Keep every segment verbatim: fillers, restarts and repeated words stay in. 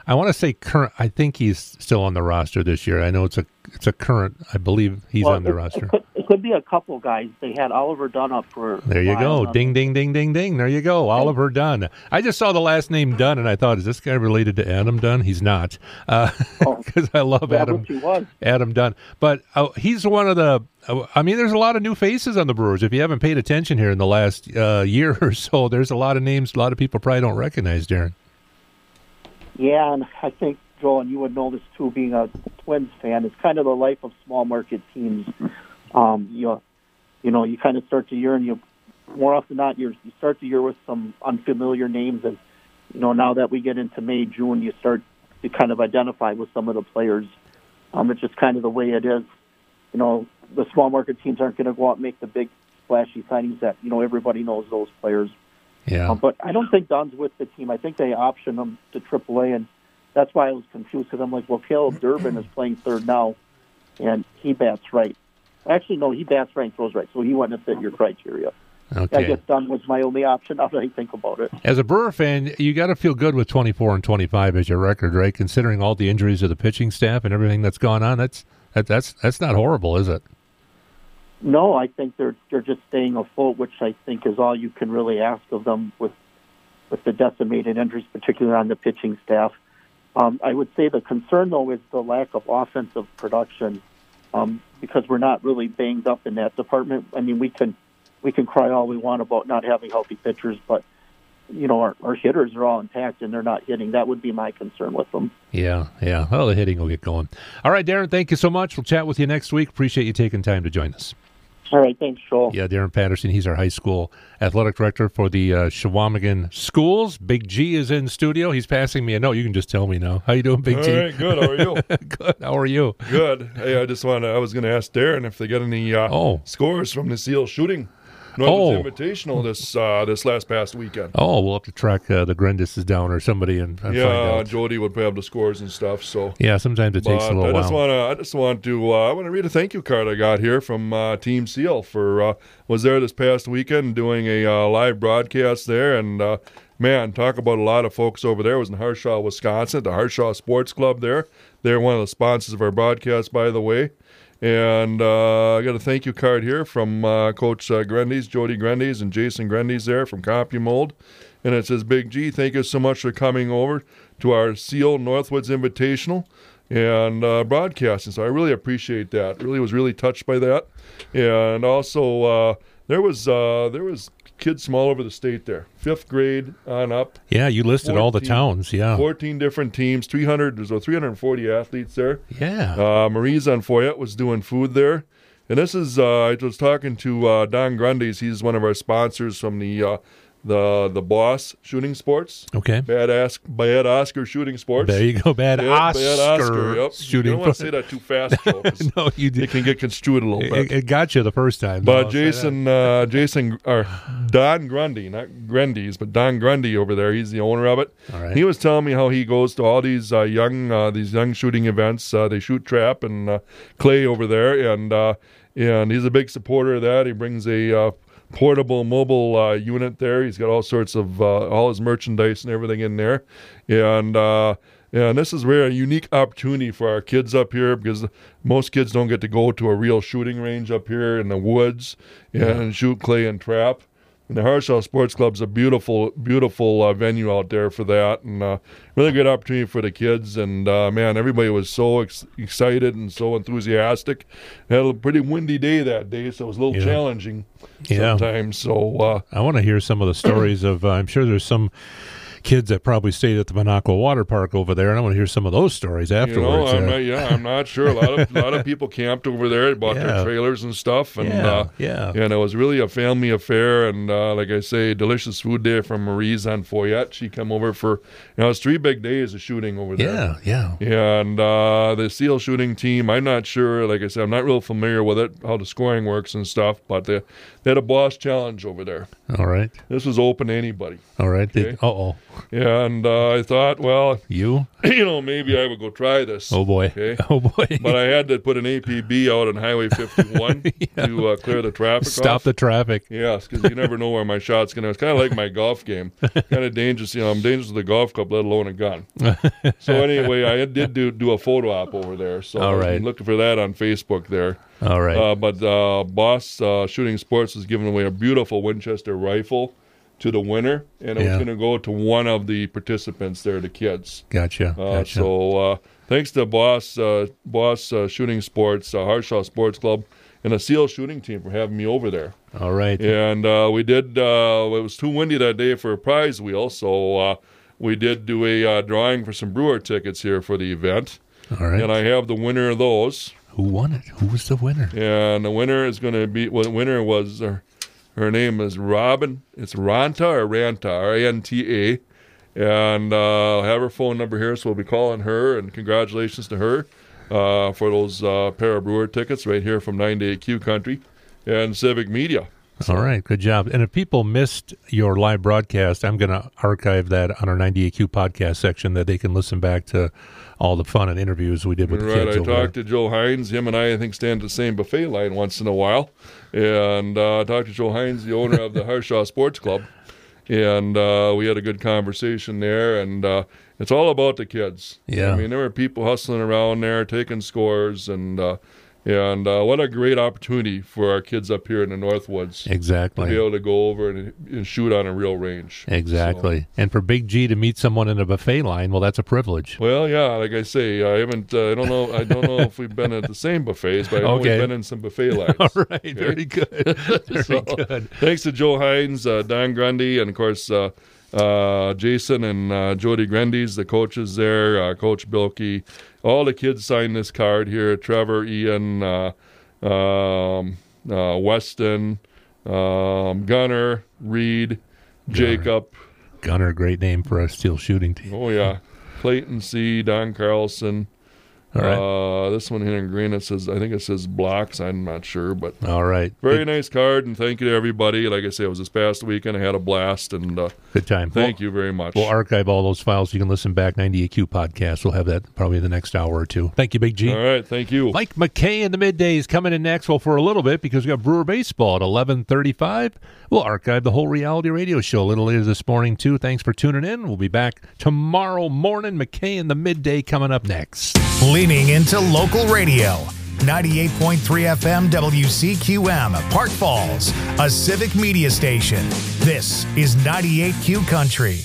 I want to say current. I think he's still on the roster this year. I know it's a it's a current. I believe he's well, on the it, roster. It could, it could be a couple guys. They had Oliver Dunn up for. There you go. Ding, ding, ding, ding, ding. There you go. Oliver Dunn. I just saw the last name Dunn, and I thought, is this guy related to Adam Dunn? He's not, because uh, oh, I love yeah, Adam. He was. Adam Dunn, but uh, he's one of the. Uh, I mean, there's a lot of new faces on the Brewers. If you haven't paid attention here in the last uh, year or so, there's a lot of names. A lot of people probably don't recognize, Darren. Yeah, and I think, Joel, and you would know this too, being a Twins fan, it's kind of the life of small market teams. Um, you, you know, you kind of start the year, and you more often than not, you you start the year with some unfamiliar names, and you know, now that we get into May, June, you start to kind of identify with some of the players. Um, it's just kind of the way it is. You know, the small market teams aren't going to go out and make the big flashy signings that you know everybody knows those players. Yeah. Um, but I don't think Dunn's with the team. I think they optioned him to triple A, and that's why I was confused because I'm like, well, Caleb Durbin is playing third now, and he bats right. Actually, no, he bats right and throws right, so he wouldn't fit your criteria. Okay. I guess Dunn was my only option now that I think about it. As a Brewer fan, you got to feel good with twenty-four and twenty-five as your record, right? Considering all the injuries of the pitching staff and everything that's gone on, that's that, that's that's not horrible, is it? No, I think they're they're just staying afloat, which I think is all you can really ask of them with with the decimated injuries, particularly on the pitching staff. Um, I would say the concern, though, is the lack of offensive production um, because we're not really banged up in that department. I mean, we can we can cry all we want about not having healthy pitchers, but you know, our, our hitters are all intact and they're not hitting. That would be my concern with them. Yeah, yeah. Well, the hitting will get going. All right, Darren, thank you so much. We'll chat with you next week. Appreciate you taking time to join us. All right, thanks, Joel. Yeah, Darren Patterson. He's our high school athletic director for the uh, Shawamigan Schools. Big G is in studio. He's passing me a note. You can just tell me now. How you doing, Big All G? All right, good. How are you? Good. How are you? Good. Hey, I just want to, I was going to ask Darren if they got any uh, oh. scores from the SEAL shooting. Northwoods oh. Invitational this uh, this last past weekend. Oh, we'll have to track uh, the Grendis down or somebody and, and yeah, find out. Jody would probably have the scores and stuff. So yeah, sometimes it but takes a little I while. Just wanna, I just want to uh, I want to read a thank you card I got here from uh, Team SEAL for uh, was there this past weekend doing a uh, live broadcast there, and uh, man, talk about a lot of folks over there. It was in Harshaw, Wisconsin, the Harshaw Sports Club there. They're one of the sponsors of our broadcast, by the way. And uh, I got a thank you card here from uh, Coach uh, Grendies, Jody Grendies, and Jason Grendies there from CompuMold. And it says, Big G, thank you so much for coming over to our SEAL Northwoods Invitational and uh, broadcasting. So I really appreciate that. Really was really touched by that. And also, uh, there was uh, there was kids from all over the state there, fifth grade on up. Yeah, you listed fourteen, all the towns. Yeah, fourteen different teams, three hundred. There's three hundred forty athletes there. Yeah, uh, Marie Zanfoyette was doing food there, and this is uh, I was talking to uh, Don Grundy's. He's one of our sponsors from the uh, the the Boss Shooting Sports. Okay, Bad Ask Bad Oscar Shooting Sports. There you go, Bad yep, Oscar. Bad Oscar. Yep. Shooting. You don't want to say that too fast, Joe. No, you did. It can get construed a little it, bit. It got you the first time. But no, Jason, uh, Jason, or Don Grundy, not Grendies, but Don Grundy over there. He's the owner of it. All right. He was telling me how he goes to all these uh, young, uh, these young shooting events. Uh, they shoot trap and uh, clay over there, and uh, and he's a big supporter of that. He brings a uh, portable mobile uh, unit there. He's got all sorts of uh, all his merchandise and everything in there, and. Uh, And this is really a unique opportunity for our kids up here because most kids don't get to go to a real shooting range up here in the woods and yeah. shoot clay and trap. And the Harshaw Sports Club's a beautiful, beautiful uh, venue out there for that, and uh, really good opportunity for the kids. And uh, man, everybody was so ex- excited and so enthusiastic. Had a pretty windy day that day, so it was a little yeah. challenging yeah. sometimes. So uh, I want to hear some of the stories of. Uh, I'm sure there's some kids that probably stayed at the Minocqua Water Park over there, and I want to hear some of those stories afterwards. You know, I'm uh, not, yeah, I'm not sure. A lot of a lot of people camped over there, bought yeah. their trailers and stuff, and yeah, uh, yeah, and it was really a family affair. And uh, like I say, delicious food day from Marie Zanfoyette. She come over for, you know, it's three big days of shooting over there. Yeah, yeah. And uh, the SEAL shooting team, I'm not sure. Like I said, I'm not real familiar with it, how the scoring works and stuff. But they, they had a boss challenge over there. All right. This was open to anybody. All right. Okay? Uh oh. And uh, I thought, well, You? you know, maybe I would go try this. Oh, boy. Okay. Oh, boy. But I had to put an A P B out on Highway fifty-one Yeah. to uh, clear the traffic Stop off. the traffic. Yes, because you never know where my shot's going to... It's kind of like my golf game. Kind of dangerous. You know, I'm dangerous with a golf club, let alone a gun. So anyway, I did do, do a photo op over there. So All right. I'm looking for that on Facebook there. All right. Uh, but uh, Boss uh, Shooting Sports was giving away a beautiful Winchester rifle to the winner, and it Yeah. was going to go to one of the participants there, the kids. Gotcha. Uh, Gotcha. So uh, thanks to Boss uh, Boss uh, Shooting Sports, uh, Harshaw Sports Club, and the SEAL shooting team for having me over there. All right. And uh, we did, uh, it was too windy that day for a prize wheel, so uh, we did do a uh, drawing for some Brewer tickets here for the event. All right. And I have the winner of those. Who won it? Who was the winner? And the winner is going to be, well, the winner was, her, her name is Robin. It's Ranta or Ranta, R A N T A. And uh, I have her phone number here, so we'll be calling her. And congratulations to her uh, for those uh, pair of Brewer tickets right here from nine to eight Q Country and Civic Media. All right. Good job. And if people missed your live broadcast, I'm going to archive that on our ninety-eight Q podcast section that they can listen back to all the fun and interviews we did with the Right, kids I over talked there. to Joe Hines. Him and I, I think, stand at the same buffet line once in a while. And uh, I talked to Joe Hines, the owner of the Harshaw Sports Club. And uh, we had a good conversation there. And uh, it's all about the kids. Yeah. I mean, there were people hustling around there, taking scores. And uh, and uh, what a great opportunity for our kids up here in the Northwoods to be Exactly. able to go over and, and shoot on a real range. Exactly. And for Big G to meet someone in a buffet line, well, that's a privilege. Well, yeah, like I say, I haven't. Uh, I don't know. I don't know if we've been at the same buffets, but I know Okay. we've been in some buffet lines. All right. Very good. Very So, good. Thanks to Joe Hines, uh, Don Grundy, and of course uh, uh, Jason and uh, Jody Grundy's, the coaches there, uh, Coach Bilkey. All the kids signed this card here. Trevor, Ian, uh, um, uh, Weston, um, Gunner, Reed, Jacob. Gunner, great name for a steel shooting team. Oh yeah, Clayton C, Don Carlson. All right. Uh, this one here in green, it says, I think it says blocks. I'm not sure, but All right. very Good, nice card, and thank you to everybody. Like I say, it was this past weekend. I had a blast, and uh, good time. thank We'll- you very much. We'll archive all those files. You can listen back. ninety-eight Q podcast. We'll have that probably in the next hour or two. Thank you, Big G. All right, thank you. Mike McKay in the middays coming in next. Well, for a little bit because we got Brewer baseball at eleven thirty-five. We'll archive the whole reality radio show a little later this morning too. Thanks for tuning in. We'll be back tomorrow morning. McKay in the midday coming up next. Leaning into local radio. ninety-eight point three F M W C Q M, Park Falls, a civic media station. This is ninety-eight Q Country.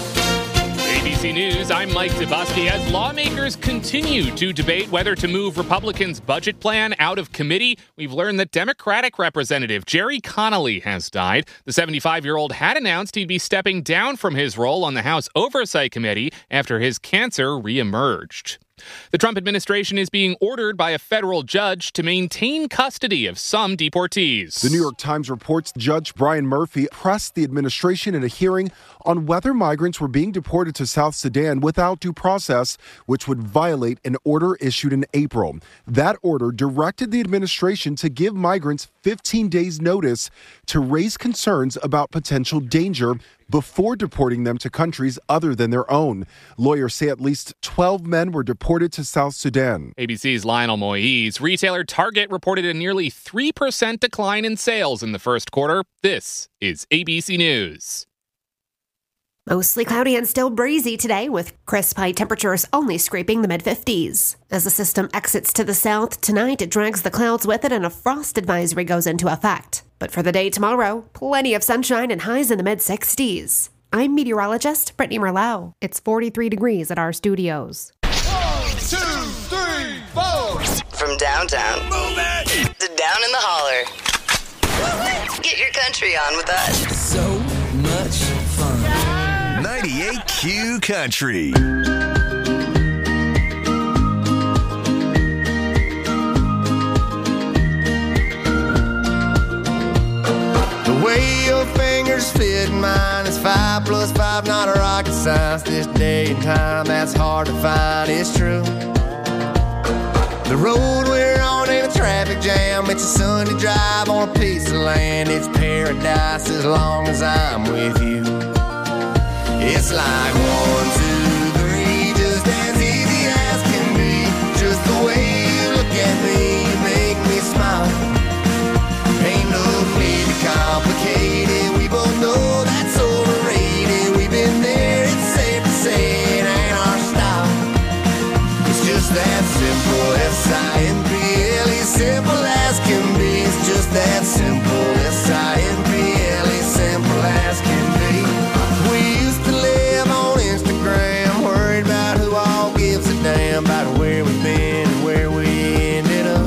A B C News, I'm Mike Zabusky. As lawmakers continue to debate whether to move Republicans' budget plan out of committee, we've learned that Democratic Representative Jerry Connolly has died. The seventy-five-year-old had announced he'd be stepping down from his role on the House Oversight Committee after his cancer reemerged. The Trump administration is being ordered by a federal judge to maintain custody of some deportees. The New York Times reports Judge Brian Murphy pressed the administration in a hearing on whether migrants were being deported to South Sudan without due process, which would violate an order issued in April. That order directed the administration to give migrants fifteen days notice to raise concerns about potential danger before deporting them to countries other than their own. Lawyers say at least twelve men were deported to South Sudan. A B C's Lionel Moise. Retailer Target reported a nearly three percent decline in sales in the first quarter. This is A B C News. Mostly cloudy and still breezy today, with crisp high temperatures only scraping the mid-fifties. As the system exits to the south tonight, it drags the clouds with it and a frost advisory goes into effect. But for the day tomorrow, plenty of sunshine and highs in the mid-sixties. I'm meteorologist Brittany Merlot. It's forty-three degrees at our studios. One, two, three, four. From downtown Move it. to down in the holler. Get your country on with us. So much fun. ninety-eight Q Country. The way your fingers fit mine is five plus five, not a rocket science. This day and time, that's hard to find, it's true. The road we're on ain't a traffic jam. It's a Sunday drive on a piece of land. It's paradise as long as I'm with you. It's like one, two, three, just as easy as can be. Just the way you look at me, you make me smile. Ain't no need to complicate it, we both know that's overrated. We've been there, it's safe to say it ain't our style. It's just that simple, S I M P L E, simple as can be. It's just that simple, S I M P L E, simple as can be. We used to live on Instagram, worried about who all gives a damn about where we've been and where we ended up.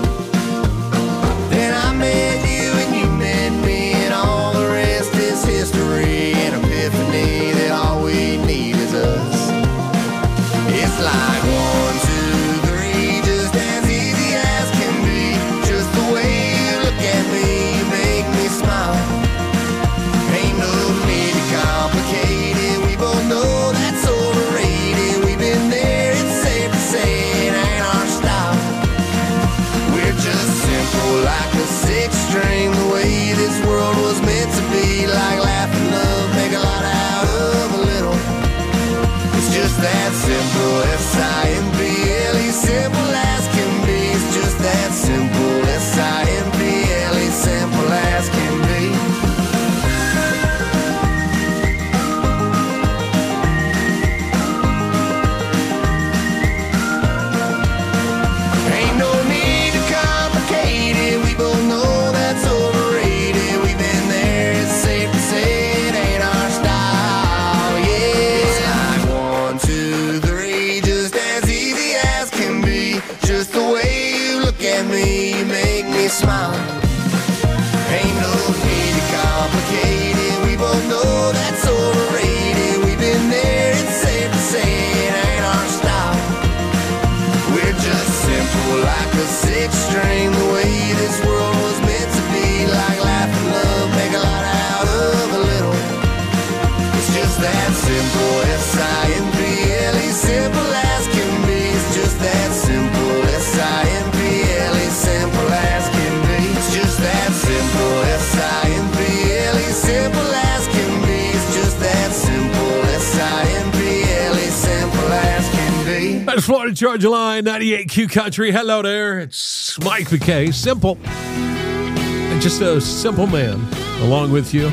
Then I met you and you met me, and all the rest is history. An epiphany that all we need is us. It's like one, two, three, just as easy as can be. Just the way you look at me, you make me smile. Ain't no need to complicate it, we both know that's overrated. We've been there, it's safe to say it ain't our style. We're just simple like a six string, the way this world was meant to be. Like laugh and love, make a lot out of a little. It's just that simple, S I M P L E, simple as can be. It's just that simple, S I M P L E, simple as can be. Ain't no need to complicate it, we both know that's overrated. We've been there, it's safe to say it ain't our style. Yeah, it's like one, two, three, just as easy as can be. Just the way you look at me, you make me smile. Ain't no need to complicate it, we both know that's overrated. We've been there, it's safe to say it ain't our style. We're just simple like a six string, the way this world was meant to be. Like laugh and love, make a lot out of a little. It's just that simple, S I M P L E, simple as can be. It's just that simple, S I M P L E, simple as can be. It's just that simple, S I M P L E, simple as can be. It's just that simple, S I M P L E, simple as can be. That's Florida Georgia Line, ninety-eight Q Country. Hello there. It's Mike McKay. Simple. And just a simple man along with you.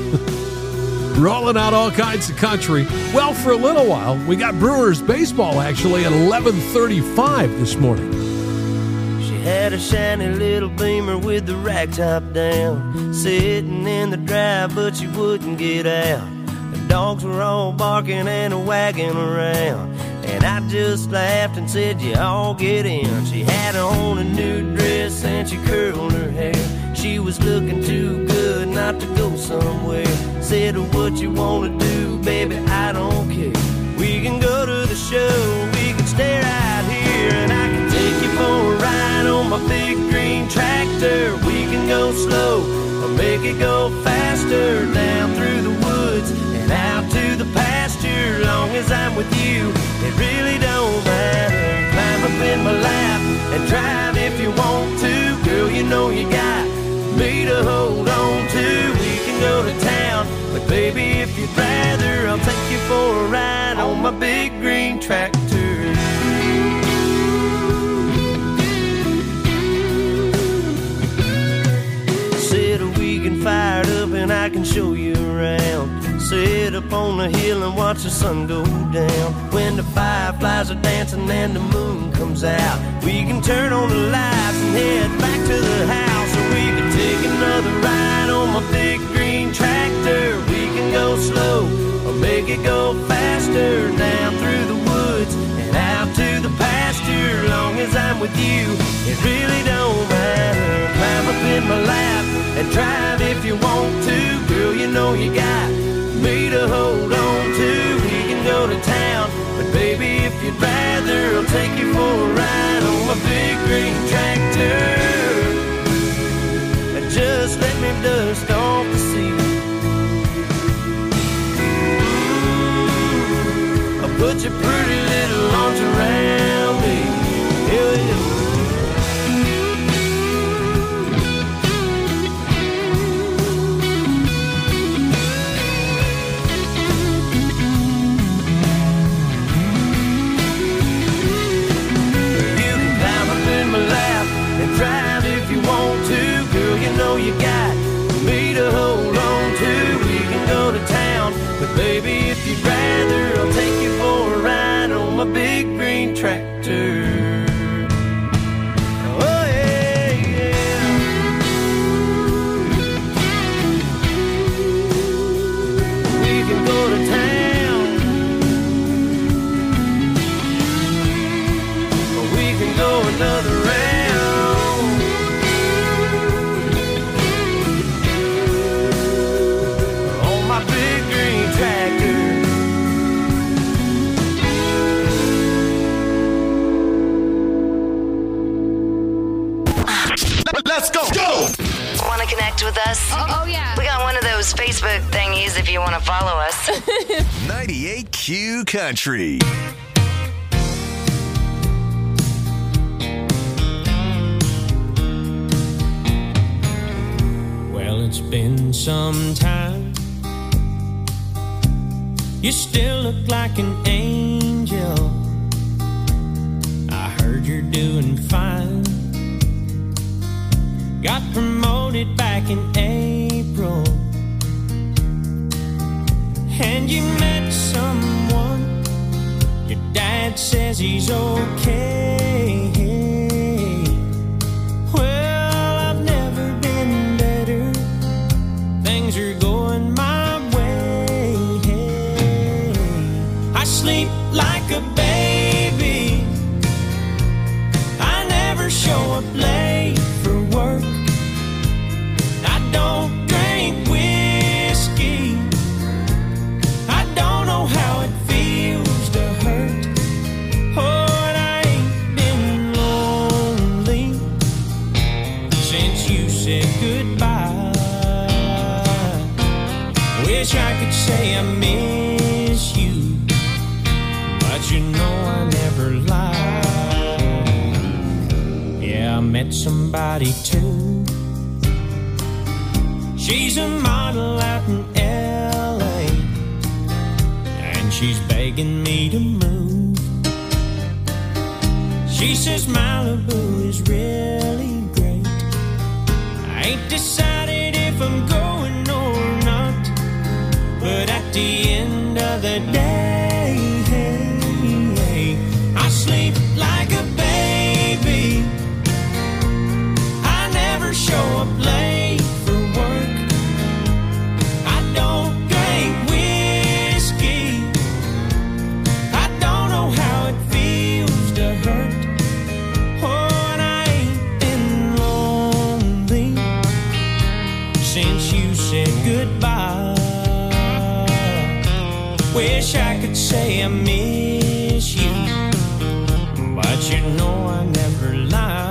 Rolling out all kinds of country. Well, for a little while, we got Brewers baseball actually at eleven thirty-five this morning. She had a shiny little Beamer with the rag top down, sitting in the drive, but she wouldn't get out. The dogs were all barking and wagging around, and I just laughed and said, you all get in. She had on a new dress and she curled her hair. She was looking too good not to go somewhere. Said, what you wanna do, baby, I don't care. We can go to the show, we can stay right here, and I can take you for a ride on my big green tractor. We can go slow or make it go faster, down through the woods and out to the pasture. Long as I'm with you, it really don't matter. Climb up in my lap and drive if you want to. Girl, you know you got me to hold on to. We can go to town, but baby, if you'd rather, I'll take you for a ride on my big green tractor. Said we can fire it up and I can show you around. Sit up on the hill and watch the sun go down. When the fireflies are dancing and the moon comes out, we can turn on the lights and head back to the house. Or we can take another ride on my big green tractor. We can go slow or make it go faster, down through the woods and out to the pasture. Long as I'm with you, it really don't matter. Climb up in my lap and drive if you want to. Girl, you know you got me to hold on to. We can go to town, but baby, if you'd rather, I'll take you for a ride on my big green tractor. And just let me dust off the seat. I'll put your pretty little arms around me. Yeah, yeah. green tractor. Oh, yeah, yeah. We can go to town, or we can go another round. On my big green tractor. Let's go. Go. Want to connect with us? Oh, oh, yeah. We got one of those Facebook thingies if you want to follow us. ninety-eight Q Country. Well, it's been some time. You still look like an angel. I heard you're doing fine. Got promoted back in April, and you met someone. Your dad says he's okay. Well, I've never been better. Things are going my way. I sleep like a baby. I never show up late for work. I don't drink whiskey. I don't know how it feels to hurt. Oh, and I ain't been lonely since you said goodbye. Wish I could say I miss you, but you know I never lie. Yeah, I met somebody too. She's a model out in L A, and she's begging me to move. She says Malibu is really great. I ain't decided if I'm going or not, but at the end of the day, I sleep like a baby. I never show up late for work. I don't drink whiskey. I don't know how it feels to hurt. Oh, and I ain't been lonely since you said goodbye. Wish I could say I miss you, but you know I never lie.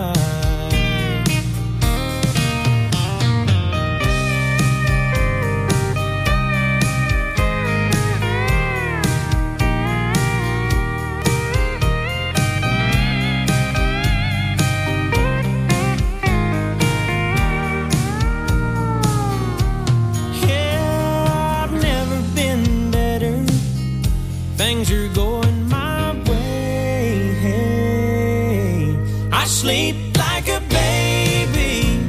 Yeah, I've never been better. Things are going my way. I sleep like a baby.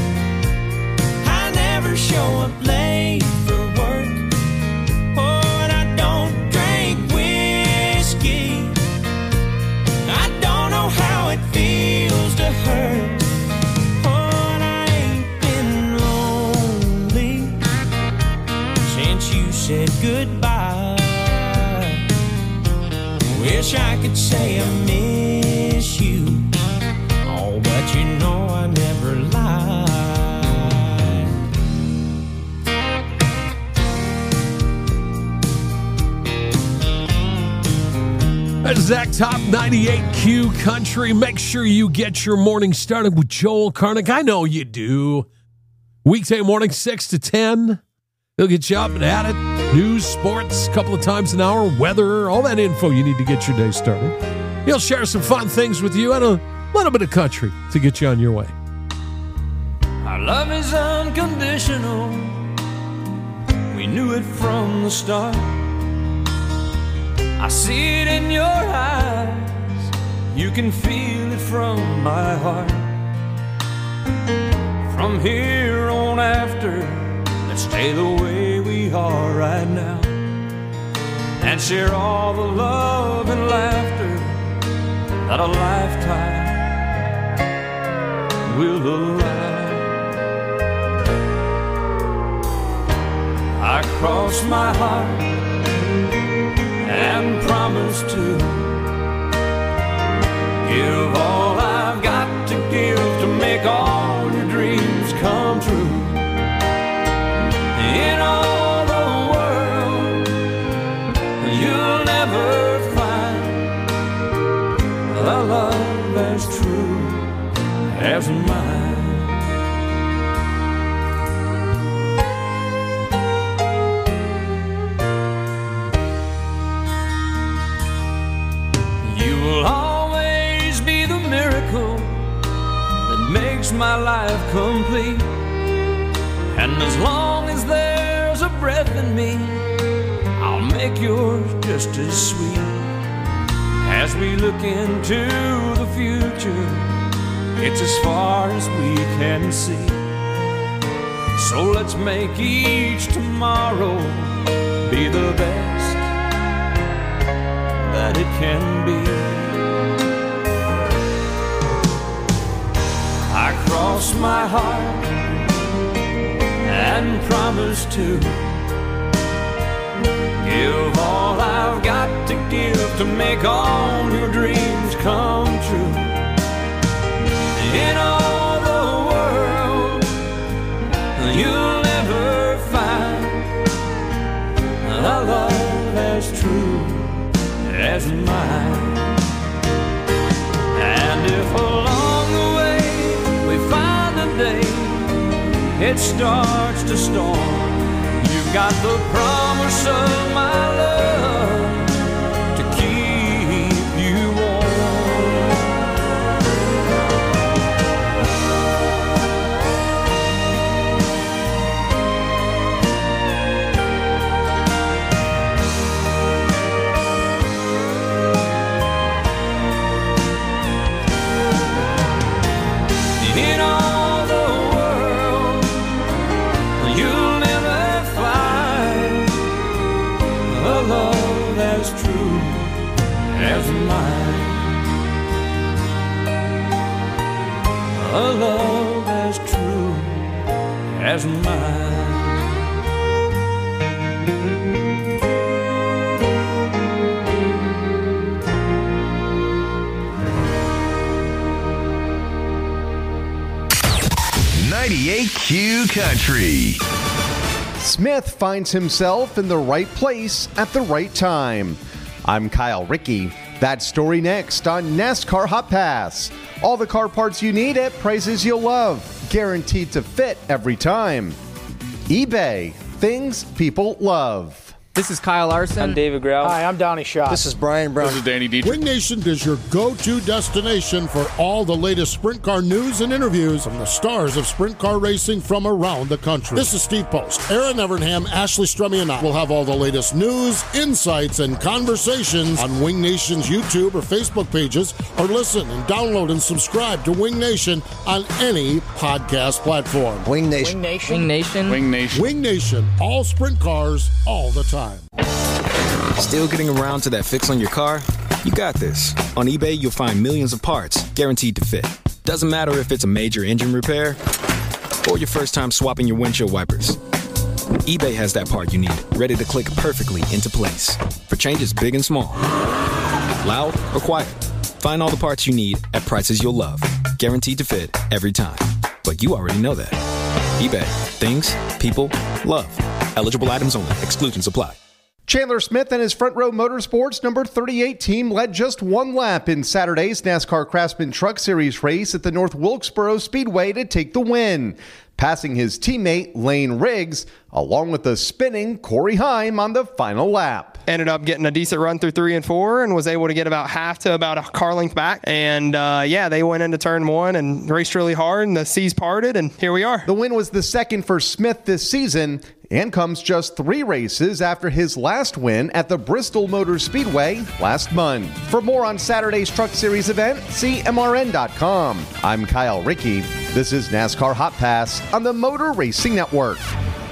I never show up late for work. Oh, and I don't drink whiskey. I don't know how it feels to hurt. Oh, and I ain't been lonely since you said goodbye. Wish I could say I miss you, oh, but you know I never lie. That's Zach Top ninety-eight Q Country. Make sure you get your morning started with Joel Karnick. I know you do. Weekday morning, six to ten. He'll get you up and at it. News, sports, a couple of times an hour, weather, all that info you need to get your day started. He'll share some fun things with you and a little bit of country to get you on your way. Our love is unconditional. We knew it from the start. I see it in your eyes. You can feel it from my heart. From here on after, let's stay the way we are right now, and share all the love and laughter that a lifetime will allow. I cross my heart and promise to give all I've got to give to make all your dreams come true. In all the world, you'll never find a love as true as mine. You will always be the miracle that makes my life complete. And as long as there's a breath in me, I'll make yours just as sweet. As we look into the future, it's as far as we can see. So let's make each tomorrow be the best that it can be. I cross my heart and promise to give all I've got to give to make all your dreams come true. In all the world, you'll never find a love as true as mine. And if along the way we find a day it starts to storm, you've got the promise of my love to keep you warm. In all the world, you'll never find a love as true as mine. A love as true as mine. ninety-eight Q Country. Smith finds himself in the right place at the right time. I'm Kyle Rickey. That story next on NASCAR Hot Pass. All the car parts you need at prices you'll love. Guaranteed to fit every time. eBay. Things people love. This is Kyle Larson. I'm David Grau. Hi, I'm Donnie Shaw. This is Brian Brown. This is Danny Dietrich. Wing Nation is your go-to destination for all the latest sprint car news and interviews from the stars of sprint car racing from around the country. This is Steve Post. Aaron Evernham, Ashley Strummy, and I will have all the latest news, insights, and conversations on Wing Nation's YouTube or Facebook pages, or listen and download and subscribe to Wing Nation on any podcast platform. Wing Nation. Wing Nation. Wing Nation. Wing Nation. Wing Nation. All sprint cars, all the time. Still getting around to that fix on your car? You got this. On eBay, you'll find millions of parts guaranteed to fit. Doesn't matter if it's a major engine repair or your first time swapping your windshield wipers. eBay has that part you need, ready to click perfectly into place for changes big and small. Loud or quiet, find all the parts you need at prices you'll love. Guaranteed to fit every time. But you already know that. eBay. Things people love. Eligible items only. Exclusions apply. Chandler Smith and his Front Row Motorsports number thirty-eight team led just one lap in Saturday's NASCAR Craftsman Truck Series race at the North Wilkesboro Speedway to take the win, passing his teammate Lane Riggs, along with the spinning Corey Heim on the final lap. Ended up getting a decent run through three and four and was able to get about half to about a car length back. And uh, yeah, they went into turn one and raced really hard, and the seas parted, and here we are. The win was the second for Smith this season and comes just three races after his last win at the Bristol Motor Speedway last month. For more on Saturday's Truck Series event, see M R N dot com. I'm Kyle Rickey. This is NASCAR Hot Pass on the Motor Racing Network.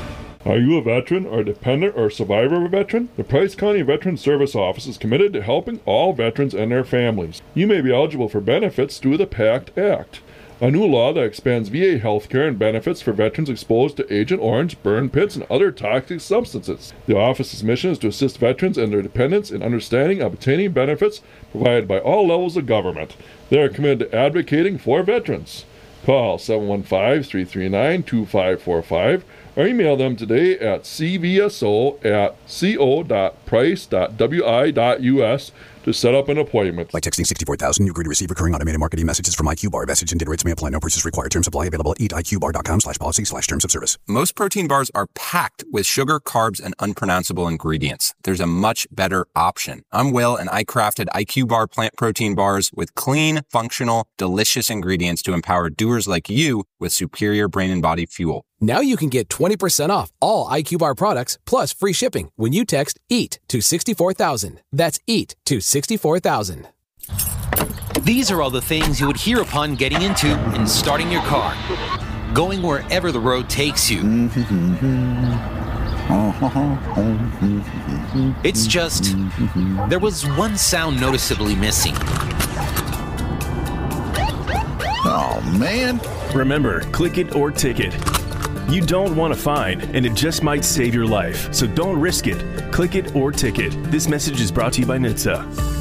Are you a veteran or dependent or survivor of a veteran? The Price County Veteran Service Office is committed to helping all veterans and their families. You may be eligible for benefits through the PACT Act, a new law that expands V A health care and benefits for veterans exposed to Agent Orange, burn pits, and other toxic substances. The office's mission is to assist veterans and their dependents in understanding and obtaining benefits provided by all levels of government. They are committed to advocating for veterans. Call seven one five, three three nine, two five four five or email them today at c v s o at co dot price dot w i dot u s to set up an appointment. Like texting sixty-four thousand, you agree to receive recurring automated marketing messages from iQbar. Message and data rates may apply. No purchase required. Terms apply. Available at eat I Q bar dot com slash policy slash terms of service. Most protein bars are packed with sugar, carbs, and unpronounceable ingredients. There's a much better option. I'm Will, and I crafted iQbar plant protein bars with clean, functional, delicious ingredients to empower doers like you with superior brain and body fuel. Now you can get twenty percent off all iQbar products plus free shipping when you text EAT to sixty-four thousand. That's EAT to sixty-four thousand. These are all the things you would hear upon getting into and starting your car. Going wherever the road takes you. It's just, there was one sound noticeably missing. Oh, man. Remember, click it or ticket. You don't want a fine, and it just might save your life. So don't risk it. Click it or ticket. This message is brought to you by N H T S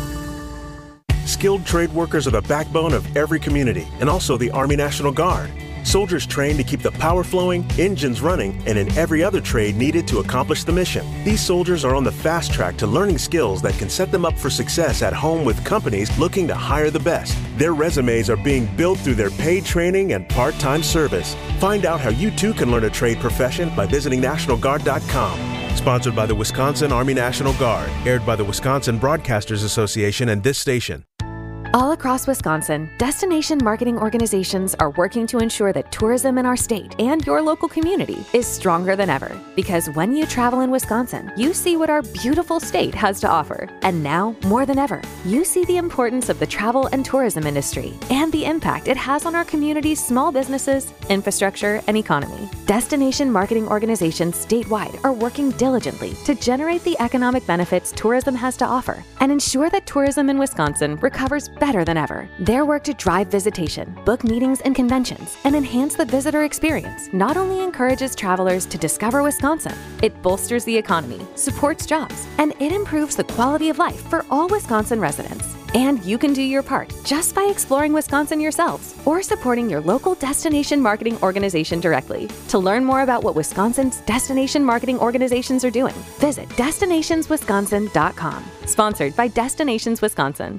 A. Skilled trade workers are the backbone of every community, and also the Army National Guard. Soldiers trained to keep the power flowing, engines running, and in every other trade needed to accomplish the mission. These soldiers are on the fast track to learning skills that can set them up for success at home with companies looking to hire the best. Their resumes are being built through their paid training and part-time service. Find out how you too can learn a trade profession by visiting national guard dot com. Sponsored by the Wisconsin Army National Guard. Aired by the Wisconsin Broadcasters Association and this station. All across Wisconsin, destination marketing organizations are working to ensure that tourism in our state and your local community is stronger than ever. Because when you travel in Wisconsin, you see what our beautiful state has to offer. And now, more than ever, you see the importance of the travel and tourism industry and the impact it has on our community's small businesses, infrastructure, and economy. Destination marketing organizations statewide are working diligently to generate the economic benefits tourism has to offer and ensure that tourism in Wisconsin recovers better than ever. Their work to drive visitation, book meetings and conventions, and enhance the visitor experience not only encourages travelers to discover Wisconsin, it bolsters the economy, supports jobs, and it improves the quality of life for all Wisconsin residents. And you can do your part just by exploring Wisconsin yourselves or supporting your local destination marketing organization directly. To learn more about what Wisconsin's destination marketing organizations are doing, visit destinations wisconsin dot com. Sponsored by Destinations Wisconsin.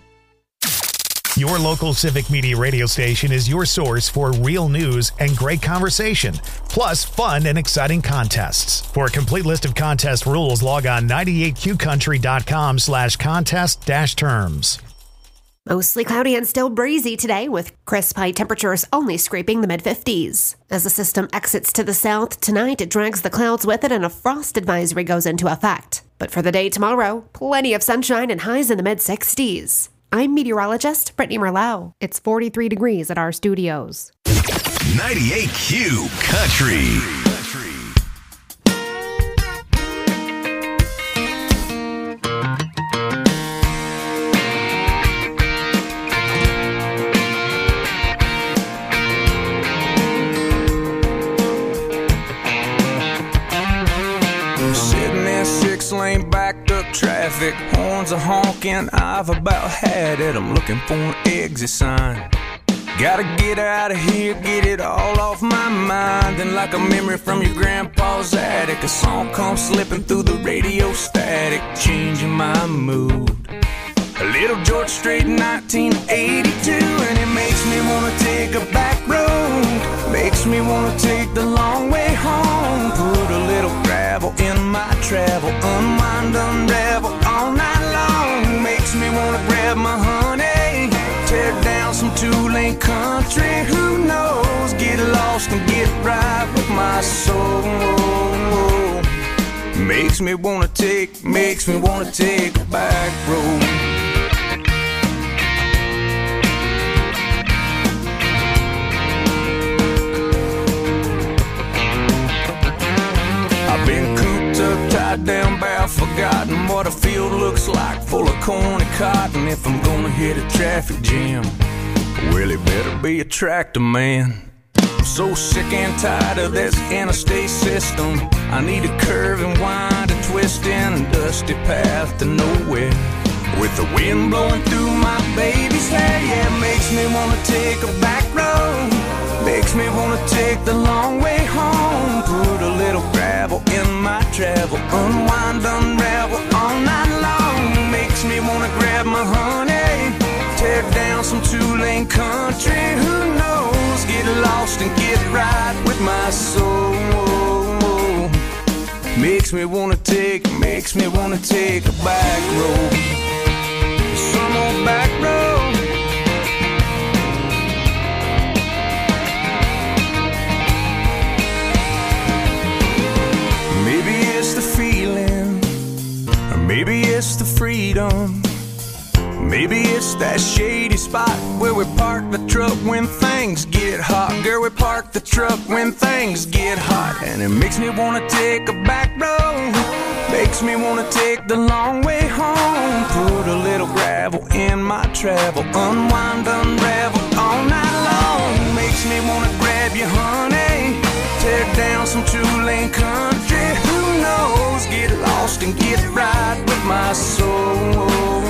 Your local Civic Media radio station is your source for real news and great conversation, plus fun and exciting contests. For a complete list of contest rules, log on ninety-eight q country dot com slash contest dash terms. Mostly cloudy and still breezy today, with crisp high temperatures only scraping the mid fifties. As the system exits to the south tonight, it drags the clouds with it and a frost advisory goes into effect. But for the day tomorrow, plenty of sunshine and highs in the mid sixties. I'm meteorologist Brittany Merlot. It's forty-three degrees at our studios. ninety-eight Q Country. Lane backed up traffic, horns are honking, I've about had it. I'm looking for an exit sign. Gotta get out of here, get it all off my mind. And like a memory from your grandpa's attic, a song comes slipping through the radio static, changing my mood. A little George Strait, nineteen eighty-two, and it makes me wanna take a back road, makes me wanna take the long way home. Put a little gravel in my travel, unwind, unravel all night long. Makes me wanna grab my honey, tear down some two-lane country. Who knows? Get lost and get right with my soul. Makes me wanna take, makes me wanna take a back road. I've been forgotten what a field looks like, full of corn and cotton. If I'm gonna hit a traffic jam, well, it better be a tractor man. I'm so sick and tired of this interstate system. I need a curve and wind and twist in a dusty path to nowhere. With the wind blowing through my baby's hair, yeah, it makes me wanna take a back road. Makes me wanna take the long way home. Put a little gravel in my travel, unwind, unravel all night long. Makes me wanna grab my honey, tear down some two-lane country. Who knows? Get lost and get right with my soul. Makes me wanna take, makes me wanna take a back road. Some old back road. Maybe it's the feeling, or maybe it's the freedom. Maybe it's that shady spot where we park the truck when things get hot. Girl, we park the truck when things get hot. And it makes me wanna take a back road. Makes me wanna take the long way home. Put a little gravel in my travel, unwind, unravel all night long. Makes me wanna grab you, honey, tear down some two-lane country. Who knows? Get lost and get right with my soul.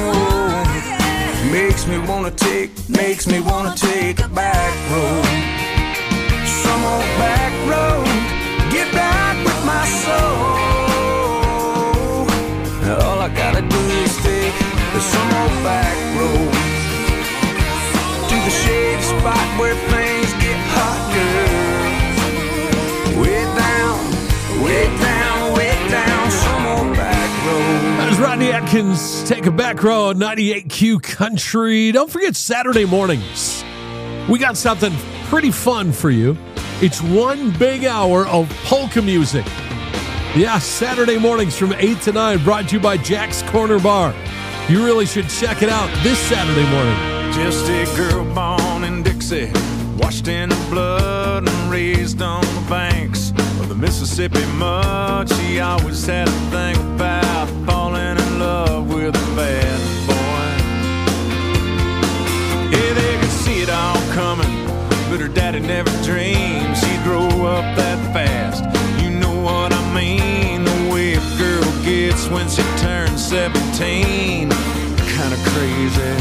Makes me wanna take, makes me wanna take a back road. Some old back road, get right with my soul. All I gotta do is take some old back road to the shady spot where things get hot, girl. Way down, way down, way down, some old back road. That was Rodney Atkins, Take a Back Road, ninety-eight Q Country. Don't forget Saturday mornings. We got something pretty fun for you. It's one big hour of polka music. Yeah, Saturday mornings from eight to nine, brought to you by Jack's Corner Bar. You really should check it out this Saturday morning. Just a girl born in Dixie, washed in the blood and raised on the banks of the Mississippi mud. She always had a thing about falling in love with a bad boy. Yeah, they could see it all coming, but her daddy never dreamed she'd grow up that fast. You know what I mean? The way a girl gets when she turns seventeen, kinda crazy.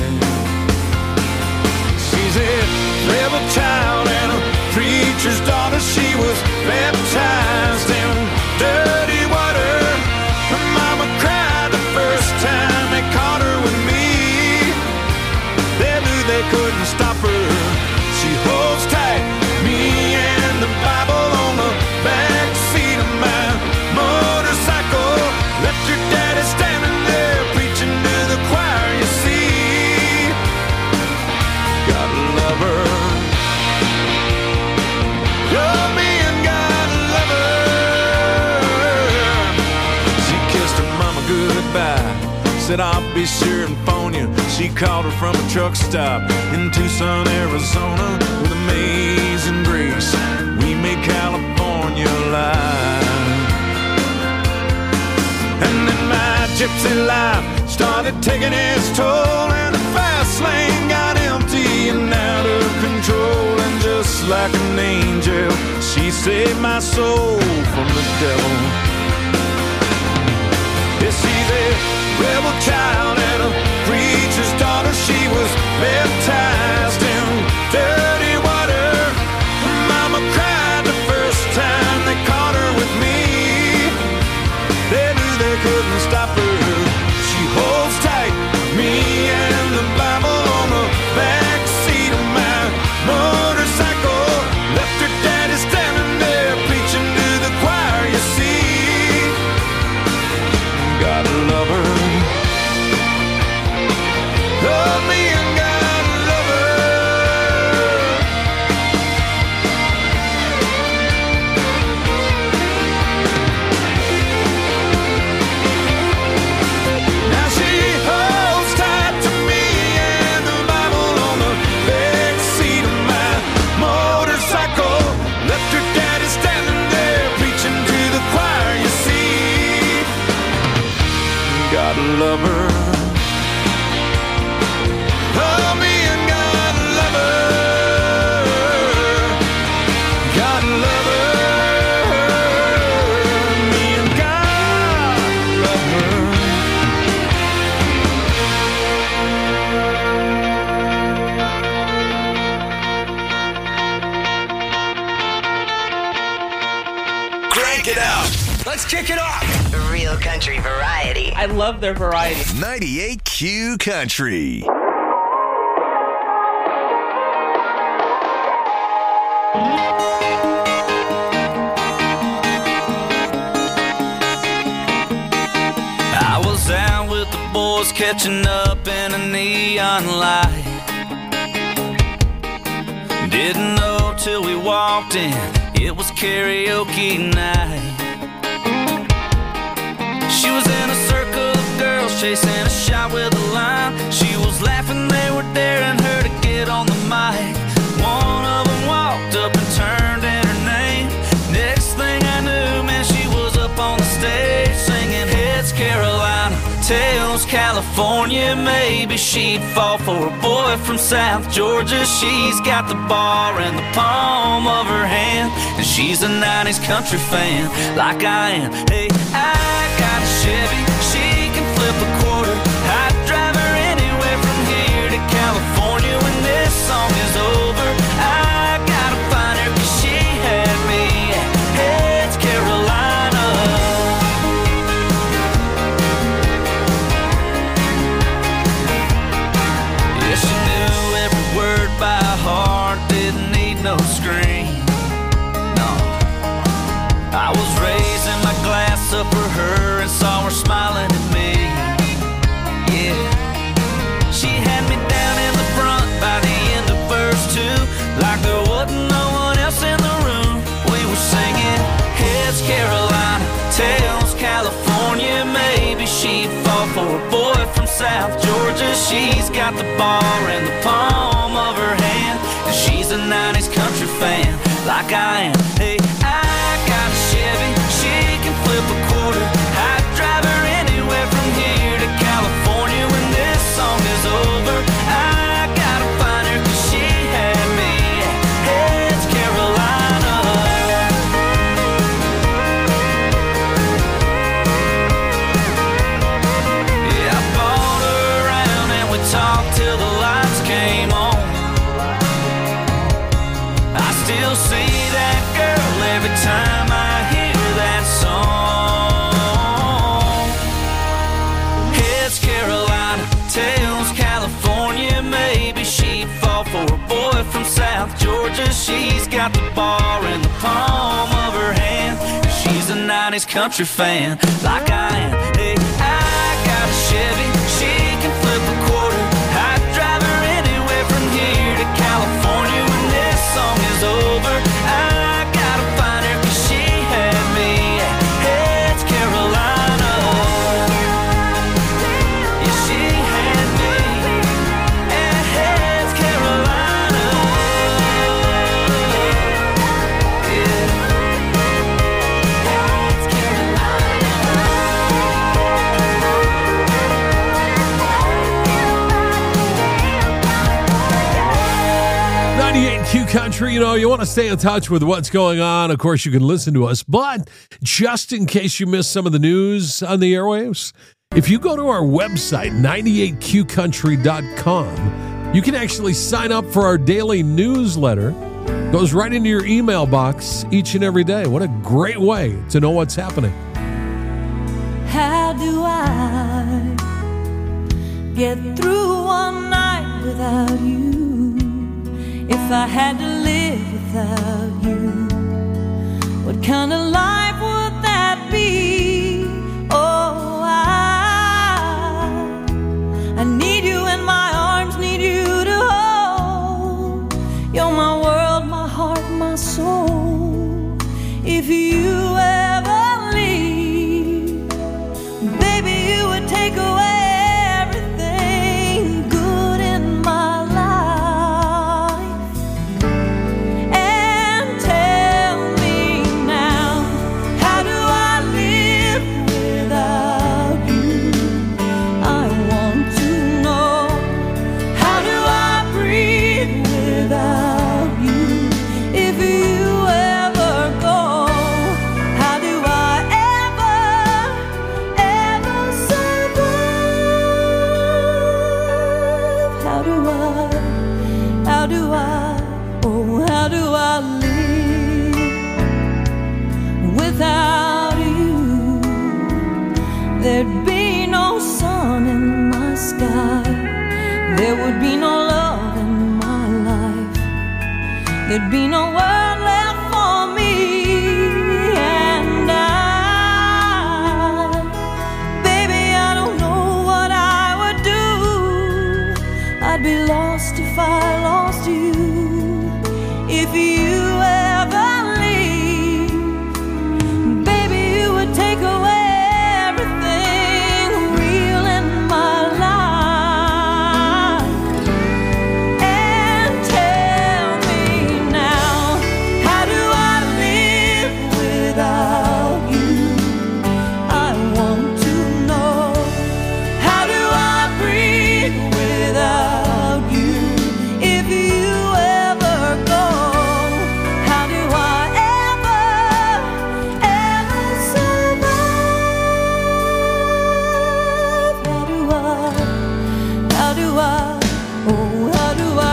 She's a rebel child and a preacher's daughter. She was baptized in dirty water. Her mama cried the first time they caught her with me. They knew they couldn't stop her. She holds tight, me and the Bible on the back seat of my motorcycle. Left your daddy standing there preaching to the choir, you see. Gotta love her. Love me and gotta love her. She kissed her mama goodbye, said I'll be sure and phone you. She called her from a truck stop in Tucson, Arizona, with amazing grace. We made California alive. And then my gypsy life started taking its toll, and the fast lane got empty and out of control. And just like an angel, she saved my soul from the devil. Yeah, she's a rebel child and a preacher's daughter. She was baptized in dirty water. Mama cried the first time they caught her with me. They knew they couldn't stop her. She holds tight, me and the Bible on the back seat of my motorcycle. Left her daddy standing there preaching to the choir, you see. Gotta love her. Love me and gotta love her. Now she holds tight to me and the Bible on Let's kick it off. Real country variety. I love their variety. ninety-eight Q Country. I was out with the boys catching up in a neon light. Didn't know till we walked in, it was karaoke night. She was in a circle of girls chasing a shot with a line. She was laughing, they were daring her to get on the mic. One of them walked up and turned in her name. Next thing I knew, man, she was up on the stage singing Heads Carolina, Tails California. Maybe she'd fall for a boy from South Georgia. She's got the bar in the palm of her hand, and she's a nineties country fan like I am. Hey, I got a Chevy, she can flip a quarter. I'd drive her anywhere from here to California. When this song is over, I gotta find her, 'cause she had me at Heads Carolina. Yeah, she knew every word by heart, didn't need no screen. No, I was raising my glass up for her and saw her smiling at me. Yeah, she had me down in the front by the end of verse two, like there wasn't no one else in the room. We were singing Heads Carolina, Tails California. Maybe she'd fall for a boy from South Georgia. She's got the bar in the palm of her hand, and she's a nineties country fan like I am. Hey, I got a Chevy, she can flip a quarter. I'd drive her anywhere from here to California. When this song is over, I gotta find her, 'cause she had me at Heads Carolina. Yeah, I bought her around and we talked till the lights came on. I still see that girl every time I hear that song. Heads Carolina, Tails California. Maybe she'd fall for a boy from South Georgia. She's got the bar in the palm of her hand. She's a nineties country fan like I am. Hey, I got a Chevy, she can flip a quarter. I'd drive her anywhere from here to California. When this song is over, I gotta find her, 'cause she had me at Heads Carolina. Yeah, she had me at Heads Carolina. Yeah. Heads ninety-eight Q Country, you know, you want to stay in touch with what's going on. Of course, you can listen to us, but just in case you missed some of the news on the airwaves, if you go to our website, ninety-eight Q country dot com, you can actually sign up for our daily newsletter. It goes right into your email box each and every day. What a great way to know what's happening. How do I get through one night without you? If I had to live without you, what kind of life would that be? Oh, I, I need you in my arms, need you to hold. You're my world, my heart, my soul. If you ever leave, baby, you would take away everything good in my life. And tell me now, how do I live without you? I want to know, how do I breathe without you? If you ever go, how do I ever, ever survive? How do I, how do I, oh, how do I live without you? there'd be no world left for me. And I, baby, I don't know what I would do. I'd be lost if I lost you. If you ever leave, baby, you would take away everything real in my life. And tell me now, how do I live without you? I want to know. How do I breathe without you? If you ever go, how do I ever, ever survive? How do I, how do I, oh, how do I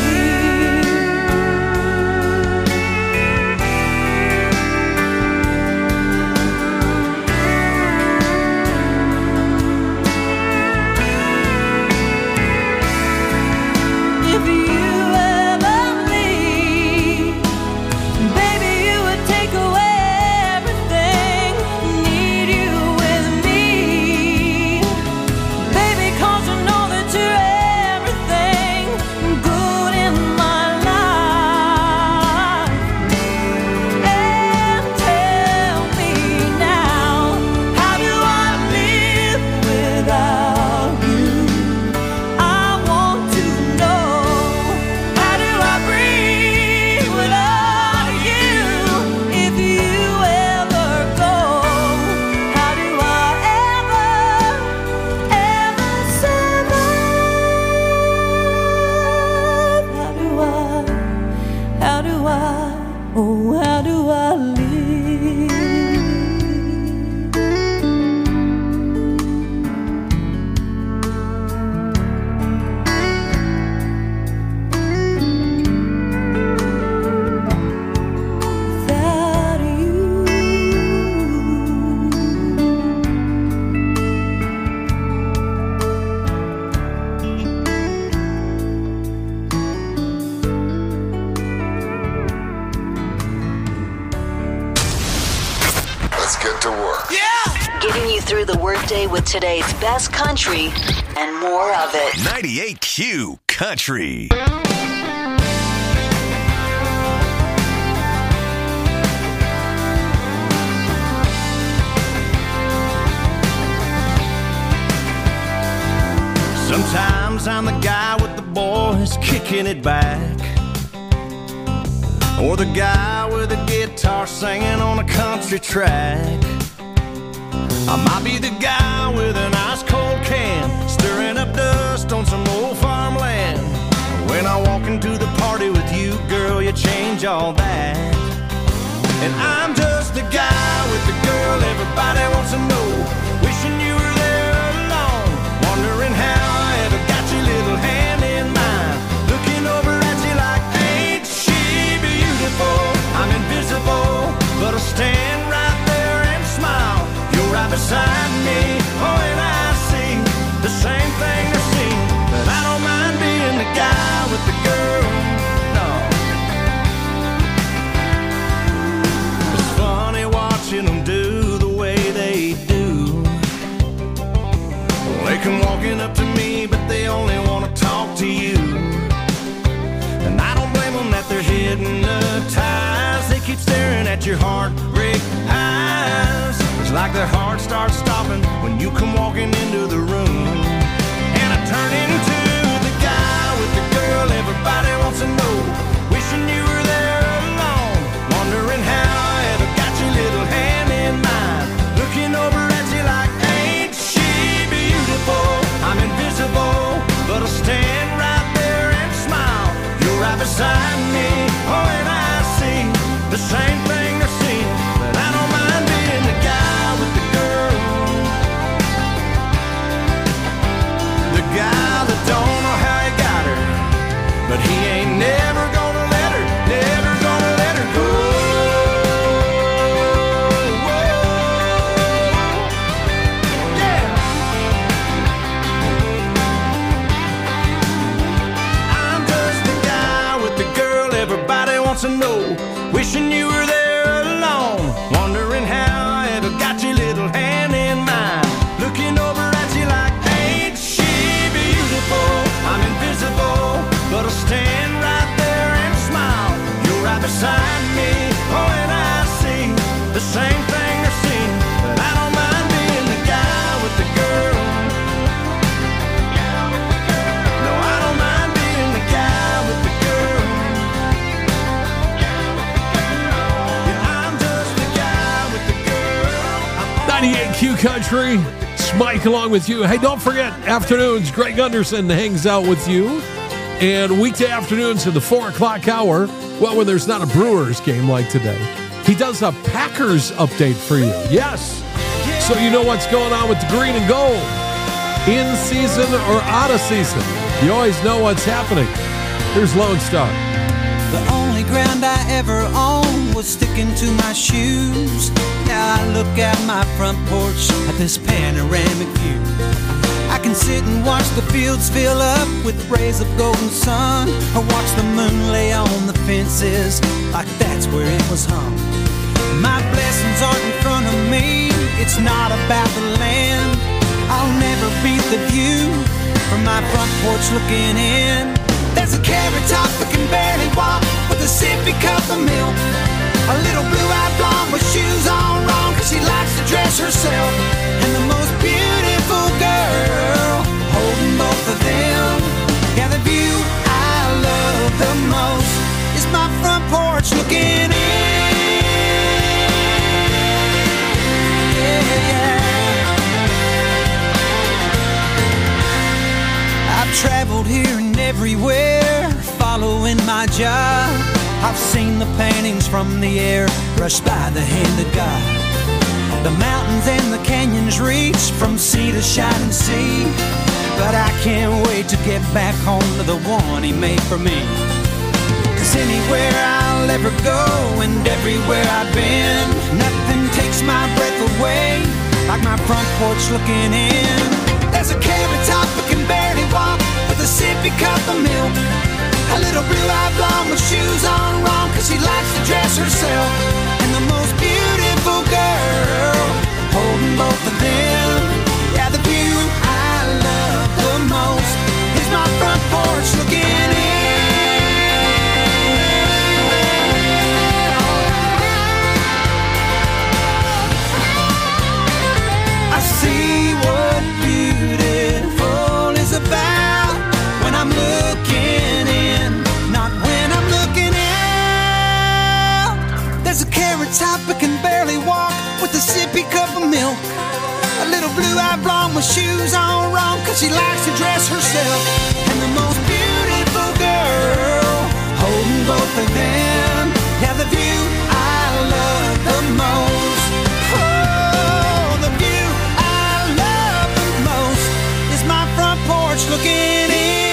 if you ever leave, baby, you would take away everything. Need you with me, baby, 'cause you know that you're everything good in my life. And tell me now, how do I live without you? I want to know. How do I breathe without you? If you ever go, how do I ever, ever survive? How do I, how do I, oh, how do I live? Without you. Let's get to work. Getting you through the workday with today's best country and more of it. ninety-eight Q Country. Sometimes I'm the guy with the boys kicking it back, or the guy with a guitar singing on a country track. I might be the guy with an ice cold can, stirring up dust on some old farmland. When I walk into the party with you, girl, you change all that. And I'm just the guy with the girl everybody wants to know, wishing you were there alone, wondering how I ever got your little hand in mine, looking over at you like, ain't she beautiful? I'm invisible, but I'll stand right there and smile. You're right beside me, oh, and I see the same thing they're seeing, but I don't mind being the guy with the girl, no. It's funny watching them do the way they do. They come walking up to me, but they only want to talk to you. And I don't blame them that they're hypnotized. They keep staring at your heartbreak eyes. It's like their heart starts stopping when you come walking into the room. And I turn into the guy with the girl everybody wants to know, wishing you were there alone, wondering how I ever got your little hand in mine, looking over at you like, ain't she beautiful? I'm invisible, but I'll stand right there and smile. You're right beside me, oh, and I see the same thing they're seeing, but I don't mind being the guy with the girl, the guy that don't know how he got her, but he ain't never gonna let her, never gonna let her go. Yeah. I'm just the guy with the girl everybody wants wants to know. Wishing you were there alone, wondering how I ever got your little hand in mine. Looking over at you like, ain't she beautiful? I'm invisible, but I'll stand right there and smile. You're right beside me, oh, and I see the same thing they're seeing. But I don't mind being the guy with the girl. No, I don't mind being the guy with the girl. Yeah, I'm just the guy with the girl. ninety-eight Q Country. Mike along with you. Hey, don't forget, afternoons, Greg Gunderson hangs out with you. And weekday afternoons in the four o'clock hour, well, when there's not a Brewers game like today, he does a Packers update for you. Yes. So you know what's going on with the green and gold. In season or out of season. You always know what's happening. Here's Lone Star. The only ground I ever owned was sticking to my shoes. Now I look out my front porch at this panoramic view. I can sit and watch the fields fill up with rays of golden sun, or watch the moon lay on the fences like that's where it was hung. My blessings aren't in front of me, it's not about the land. I'll never beat the view from my front porch looking in. There's a carrot top that can barely walk with a sippy cup of milk. A little blue-eyed blonde with shoes on wrong, cause she likes to dress herself. And the most beautiful girl holding both of them. Yeah, the view I love the most is my front porch looking in. Yeah, yeah. I've traveled here and everywhere, following my job. I've seen the paintings from the air brushed by the hand of God. The mountains and the canyons reach from sea to shining sea. But I can't wait to get back home to the one he made for me. Cause anywhere I'll ever go and everywhere I've been, nothing takes my breath away like my front porch looking in. There's a carrot top that can barely walk with a sippy cup of milk. A little blue-eyed blonde with shoes on wrong, cause she likes to dress herself. And the most beautiful girl holding both of them. Yeah, the view I love the most is my front porch looking in. I see what beautiful is about when I'm looking in, not when I'm looking out. There's a carrot top that can barely walk with a sippy cup of milk. A little blue-eyed blonde with shoes on wrong, cause she likes to dress herself. And the most beautiful girl holding both of them. Yeah, the view I love the most. Oh, the view I love the most is my front porch looking in.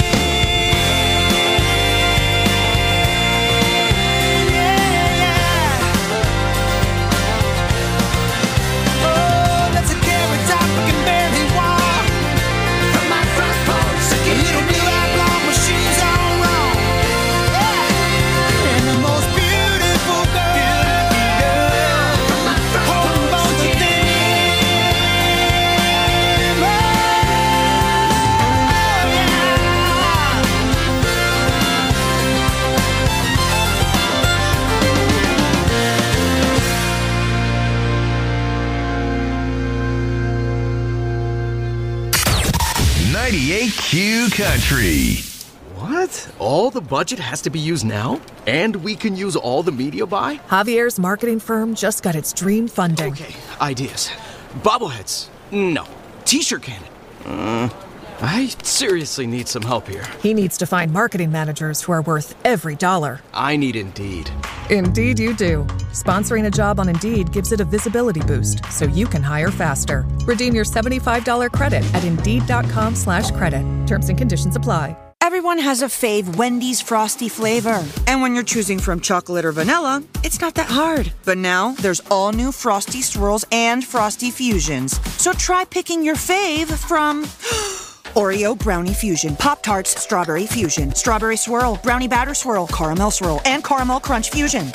ninety-eight Q Country. What? All the budget has to be used now? And we can use all the media buy? Javier's marketing firm just got its dream funding. Okay, ideas. Bobbleheads. No. T-shirt cannon. Uh, I seriously need some help here. He needs to find marketing managers who are worth every dollar. I need Indeed. Indeed you do. Sponsoring a job on Indeed gives it a visibility boost so you can hire faster. Redeem your seventy-five dollars credit at Indeed.com slash credit. Terms and conditions apply. Everyone has a fave Wendy's Frosty flavor. And when you're choosing from chocolate or vanilla, it's not that hard. But now, there's all new Frosty Swirls and Frosty Fusions. So try picking your fave from Oreo Brownie Fusion, Pop-Tarts Strawberry Fusion, Strawberry Swirl, Brownie Batter Swirl, Caramel Swirl, and Caramel Crunch Fusion.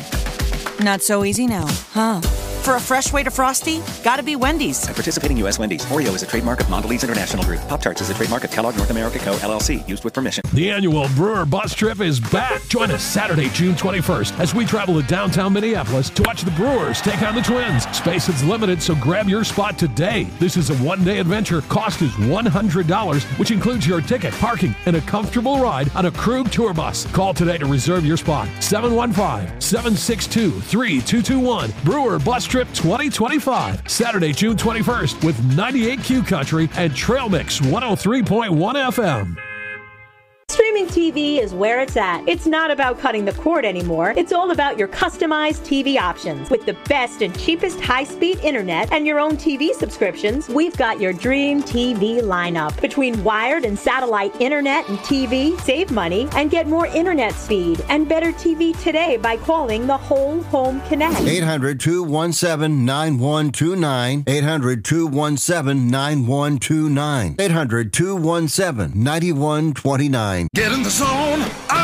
Not so easy now, huh? For a fresh way to Frosty, gotta be Wendy's. At participating U S Wendy's, Oreo is a trademark of Mondelez International Group. Pop-Tarts is a trademark of Kellogg North America Co., L L C, used with permission. The annual Brewer Bus Trip is back. Join us Saturday, June twenty-first, as we travel to downtown Minneapolis to watch the Brewers take on the Twins. Space is limited, so grab your spot today. This is a one-day adventure. Cost is one hundred dollars, which includes your ticket, parking, and a comfortable ride on a Krug tour bus. Call today to reserve your spot. seven one five, seven six two, three two two one. Brewer Bus Trip twenty twenty-five. Saturday, June twenty-first, with ninety-eight Q Country and Trail Mix one oh three point one F M. Streaming T V is where it's at. It's not about cutting the cord anymore. It's all about your customized T V options. With the best and cheapest high-speed internet and your own T V subscriptions, we've got your dream T V lineup. Between wired and satellite internet and T V, save money and get more internet speed and better T V today by calling the Whole Home Connect. eight hundred, two one seven, nine one two nine. eight hundred, two one seven, nine one two nine. eight hundred, two one seven, nine one two nine. Get in the zone,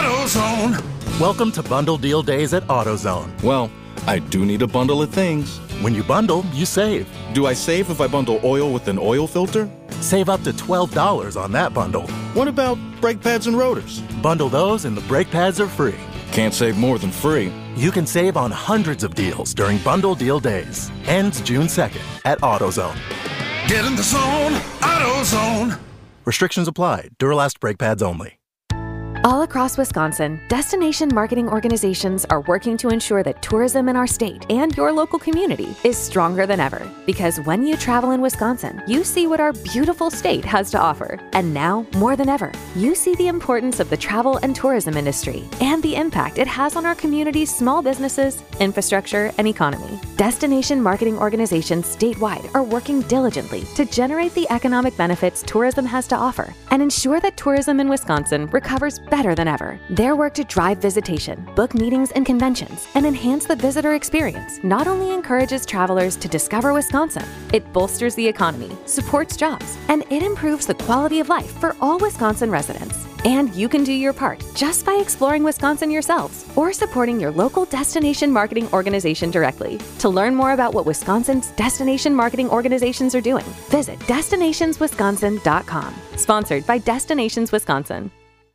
AutoZone. Welcome to Bundle Deal Days at AutoZone. Well, I do need a bundle of things. When you bundle, you save. Do I save if I bundle oil with an oil filter? Save up to twelve dollars on that bundle. What about brake pads and rotors? Bundle those and the brake pads are free. Can't save more than free. You can save on hundreds of deals during Bundle Deal Days. Ends June second at AutoZone. Get in the zone, AutoZone. Restrictions apply. Duralast brake pads only. All across Wisconsin, destination marketing organizations are working to ensure that tourism in our state and your local community is stronger than ever. Because when you travel in Wisconsin, you see what our beautiful state has to offer. And now, more than ever, you see the importance of the travel and tourism industry and the impact it has on our community's small businesses, infrastructure, and economy. Destination marketing organizations statewide are working diligently to generate the economic benefits tourism has to offer and ensure that tourism in Wisconsin recovers better than ever. Their work to drive visitation, book meetings and conventions, and enhance the visitor experience not only encourages travelers to discover Wisconsin, it bolsters the economy, supports jobs, and it improves the quality of life for all Wisconsin residents. And you can do your part just by exploring Wisconsin yourselves or supporting your local destination marketing organization directly. To learn more about what Wisconsin's destination marketing organizations are doing, visit destinations wisconsin dot com. Sponsored by Destinations Wisconsin.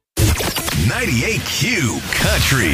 ninety-eight Q Country.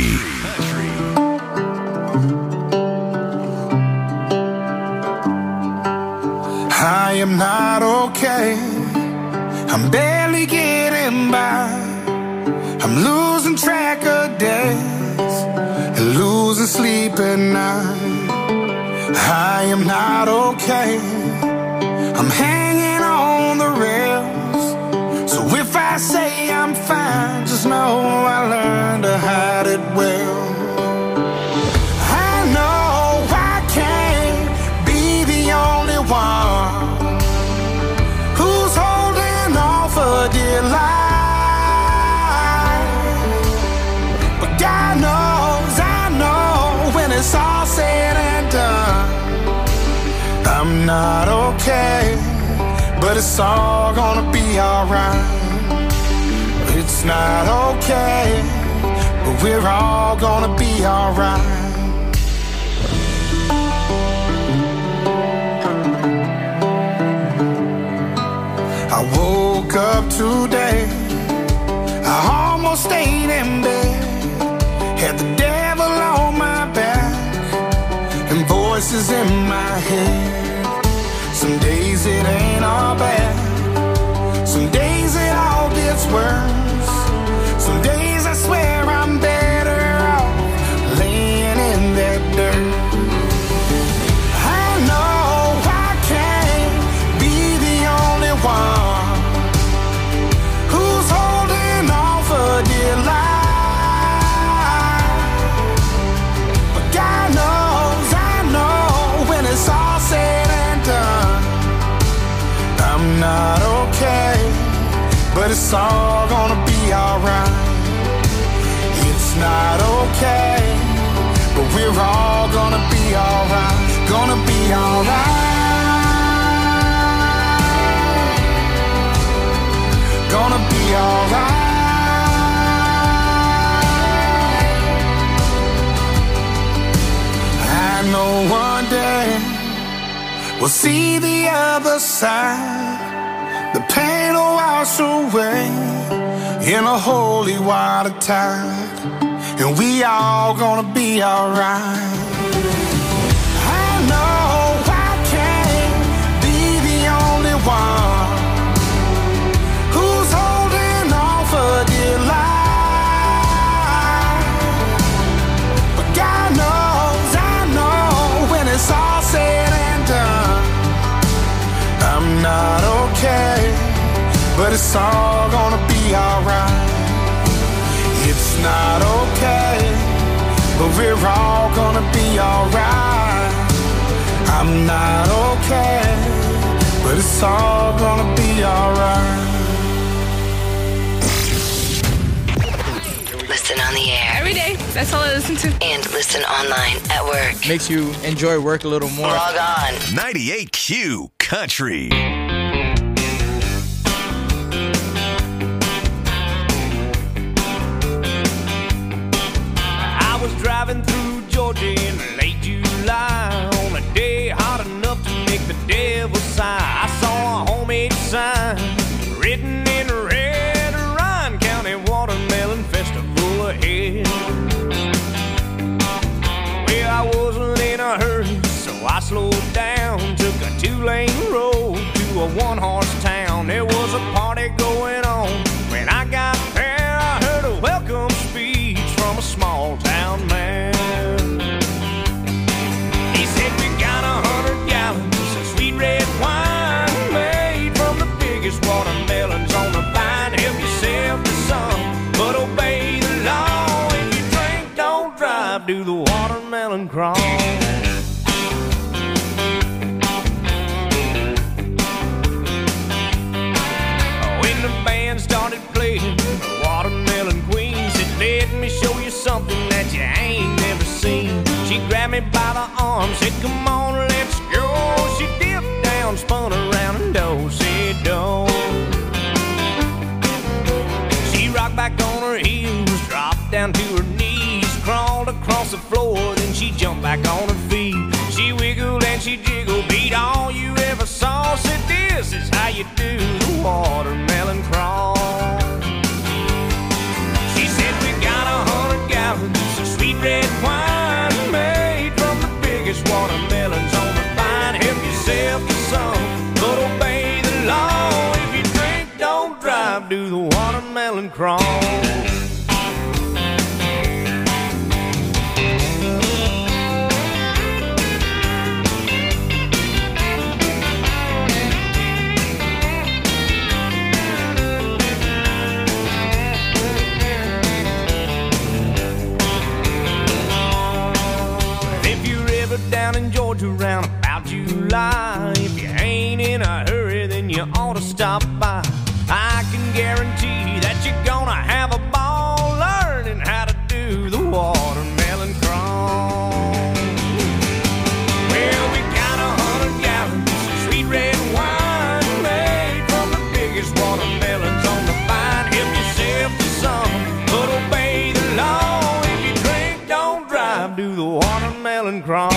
I am not okay. I'm barely getting by. I'm losing track of days and losing sleep at night. I am not okay. I'm hanging on the rails. So if I say I'm fine, just know I learned to hide it well. I know I can't be the only one who's holding on for dear life. But God knows, I know when it's all said and done, I'm not okay, but it's all gonna be alright. It's not okay, but we're all gonna be alright. I woke up today, I almost stayed in bed, had the devil on my back and voices in my head. Some days it ain't all bad, some days it all gets worse. Some days I swear I'm better off laying in that dirt. I know I can't be the only one who's holding on for dear life. But God knows, I know when it's all said and done, I'm not okay, but it's all gonna be alright. It's not okay, but we're all gonna be alright. Gonna be alright. alright. I know one day we'll see the other side. The pain will wash away in a holy water tide, and we all gonna be alright. I know I can't be the only one who's holding on for dear life, but God knows, I know when it's all said and done, I'm not okay, but it's all gonna be alright. It's not okay, but we're all gonna be alright. I'm not okay, but it's all gonna be alright. Listen on the air. Every day. That's all I listen to. And listen online at work. Makes you enjoy work a little more. Log on. ninety-eight Q Country. I was driving through Georgia in late July on a day hot enough to make the devil sigh. I saw a homemade sign written in red, Ryan County Watermelon Festival ahead. Well, I wasn't in a hurry, so I slowed down, took a two-lane road to a one-horse town. There was a party going on. When I got there, I heard a welcome speech from a small-town man. He said, we got a hundred gallons of sweet red wine made from the biggest watermelons on the vine. Help yourself to some, but obey the law. If you drink, don't drive, do the watermelon crawl. When the band started playing the Watermelon Queen, said, let me show you something that you ain't never seen. She grabbed me by the arm, said, come on, let's go. She dipped down, spun around, and do-si-do. She rocked back on her heels, dropped down to her knees, crawled across the floor, then she jumped back on her feet. She wiggled and she jiggled, beat all you ever saw. Said, this is how you do the watermelon crawl. She said, we got a hundred gallons of sweet red wine made from the biggest watermelons on the vine. Help yourself to some, but obey the law. If you drink, don't drive, do the watermelon crawl. Down in Georgia around about July, if you ain't in a hurry, then you ought to stop by. I can guarantee that you're gonna have a ball learning how to do the watermelon crawl. Well, we got a hundred gallons of sweet red wine made from the biggest watermelons on the vine. Help yourself to some, but obey the law. If you drink, don't drive, do the watermelon crawl.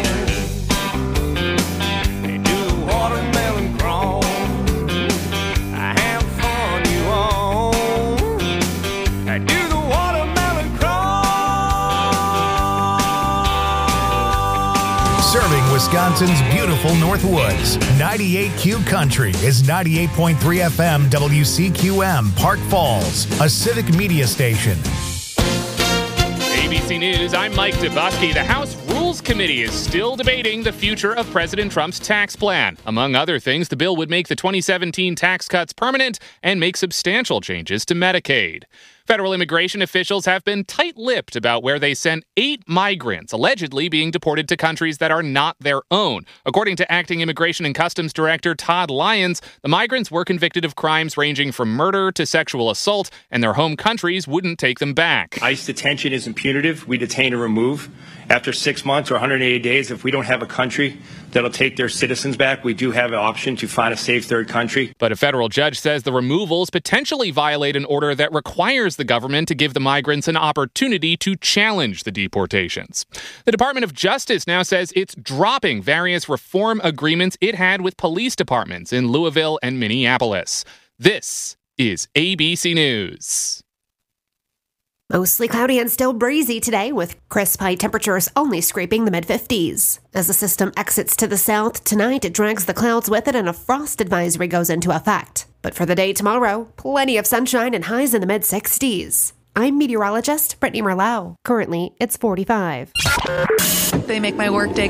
Serving Wisconsin's beautiful Northwoods. ninety-eight Q Country is ninety-eight point three F M W C Q M, Park Falls, a civic media station. A B C News, I'm Mike Dubosky. The House Rules Committee is still debating the future of President Trump's tax plan. Among other things, the bill would make the twenty seventeen tax cuts permanent and make substantial changes to Medicaid. Federal immigration officials have been tight-lipped about where they sent eight migrants allegedly being deported to countries that are not their own. According to Acting Immigration and Customs Director Todd Lyons, the migrants were convicted of crimes ranging from murder to sexual assault, and their home countries wouldn't take them back. ICE detention isn't punitive. We detain and remove. After six months or one hundred eighty days, if we don't have a country that'll take their citizens back. We do have an option to find a safe third country. But a federal judge says the removals potentially violate an order that requires the government to give the migrants an opportunity to challenge the deportations. The Department of Justice now says it's dropping various reform agreements it had with police departments in Louisville and Minneapolis. This is A B C News. Mostly cloudy and still breezy today, with crisp high temperatures only scraping the mid-fifties. As the system exits to the south tonight, it drags the clouds with it and a frost advisory goes into effect. But for the day tomorrow, plenty of sunshine and highs in the mid-sixties. I'm meteorologist Brittany Merlot. Currently, it's forty-five. They make my workday